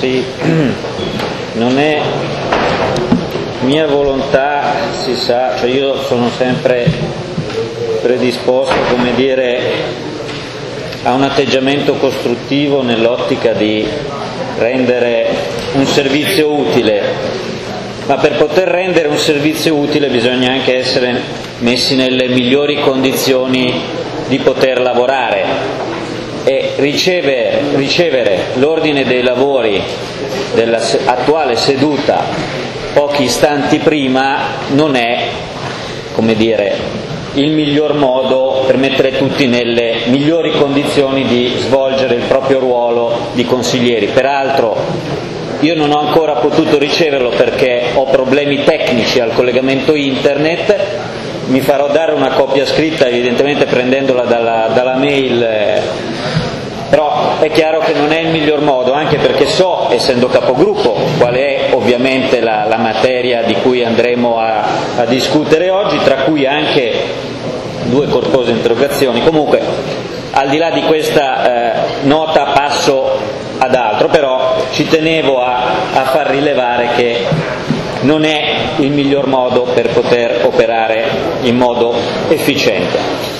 Sì, non è mia volontà, si sa, cioè io sono sempre predisposto, come dire, a un atteggiamento costruttivo nell'ottica di rendere un servizio utile, ma per poter rendere un servizio utile bisogna anche essere messi nelle migliori condizioni di poter lavorare, e ricevere l'ordine dei lavori dell'attuale seduta pochi istanti prima non è, come dire, il miglior modo per mettere tutti nelle migliori condizioni di svolgere il proprio ruolo di consiglieri. Peraltro io non ho ancora potuto riceverlo perché ho problemi tecnici al collegamento internet, mi farò dare una copia scritta, evidentemente prendendola dalla mail, però è chiaro che non è il miglior modo, anche perché so, essendo capogruppo, qual è ovviamente la materia di cui andremo a discutere oggi, tra cui anche 2 corpose interrogazioni. Comunque, al di là di questa nota, passo ad altro, però ci tenevo a far rilevare che non è il miglior modo per poter operare in modo efficiente.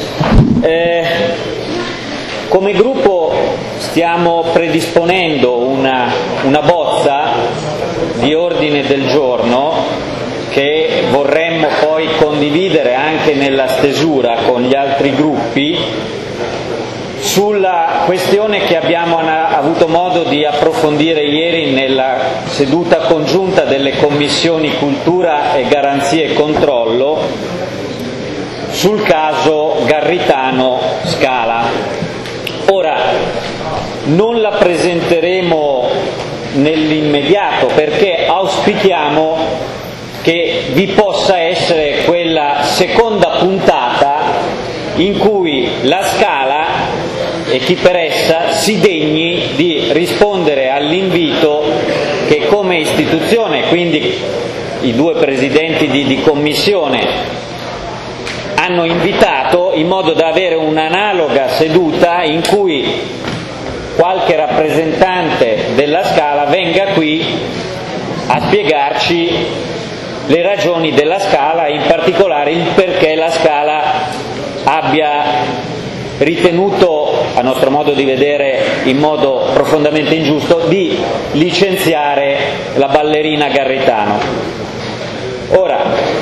Come gruppo stiamo predisponendo una bozza di ordine del giorno che vorremmo poi condividere anche nella stesura con gli altri gruppi, sulla questione che abbiamo avuto modo di approfondire ieri nella seduta congiunta delle commissioni Cultura e Garanzie e Controllo sul caso Garritano Scala. Ora, non la presenteremo nell'immediato perché auspichiamo che vi possa essere quella seconda puntata in cui la Scala e chi per essa si degni di rispondere all'invito che come istituzione, quindi i 2 presidenti di commissione, hanno invitato, in modo da avere un'analoga seduta in cui qualche rappresentante della Scala venga qui a spiegarci le ragioni della Scala e in particolare il perché la Scala abbia ritenuto, a nostro modo di vedere in modo profondamente ingiusto, di licenziare la ballerina Garritano. Ora,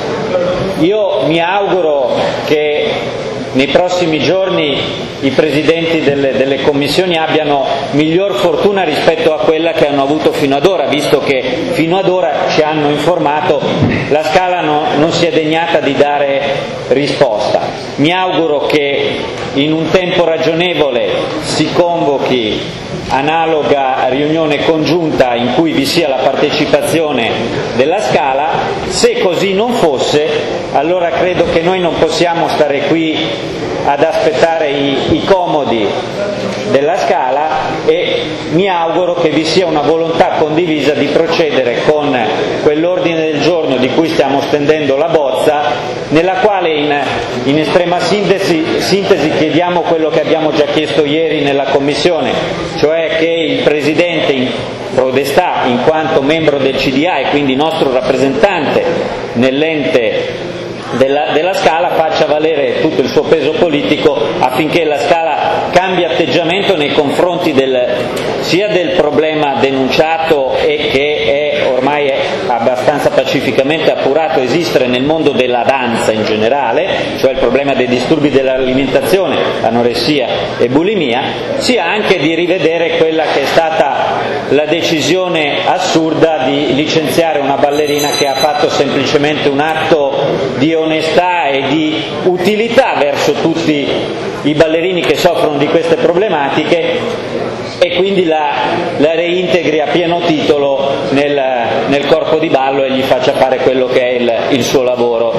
io mi auguro che nei prossimi giorni i presidenti delle commissioni abbiano miglior fortuna rispetto a quella che hanno avuto fino ad ora, visto che fino ad ora ci hanno informato la Scala non si è degnata di dare risposta. Mi auguro che in un tempo ragionevole si convochi analoga riunione congiunta in cui vi sia la partecipazione della Scala. Se così non fosse, allora credo che noi non possiamo stare qui ad aspettare i comodi della Scala e mi auguro che vi sia una volontà condivisa di procedere con quell'ordine del giorno di cui stiamo stendendo la bozza, nella quale in estrema sintesi chiediamo quello che abbiamo già chiesto ieri nella Commissione, cioè che il Presidente Podestà, in quanto membro del CDA e quindi nostro rappresentante nell'ente della Scala, faccia valere tutto il suo peso politico affinché la Scala cambi atteggiamento nei confronti sia del problema denunciato e che ormai è abbastanza pacificamente appurato esistere nel mondo della danza in generale, cioè il problema dei disturbi dell'alimentazione, anoressia e bulimia, sia anche di rivedere quella che è stata la decisione assurda di licenziare una ballerina che ha fatto semplicemente un atto di onestà e di utilità verso tutti i ballerini che soffrono di queste problematiche e quindi la reintegri a pieno titolo nel corpo di ballo e gli faccia fare quello che è il suo lavoro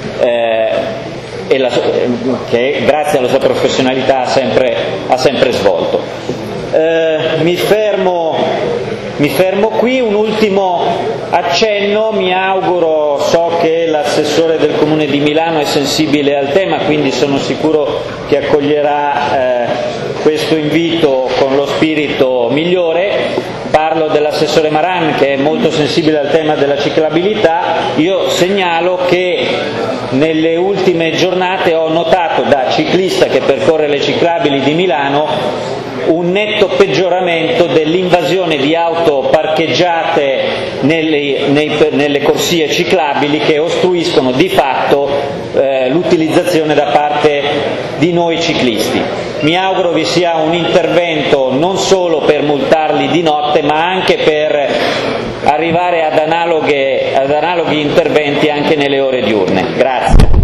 che grazie alla sua professionalità ha sempre svolto. Mi fermo qui. Un ultimo accenno: mi auguro, so che l'assessore del Comune di Milano è sensibile al tema, quindi sono sicuro che accoglierà questo invito con lo spirito migliore. Parlo dell'assessore Maran, che è molto sensibile al tema della ciclabilità. Io segnalo che nelle ultime giornate ho notato, da ciclista che percorre le ciclabili di Milano, un netto peggioramento dell'invasione di auto parcheggiate nelle corsie ciclabili, che ostruiscono di fatto l'utilizzazione da parte di noi ciclisti. Mi auguro vi sia un intervento non solo per multarli di notte, ma anche per arrivare ad analoghi interventi anche nelle ore diurne. Grazie.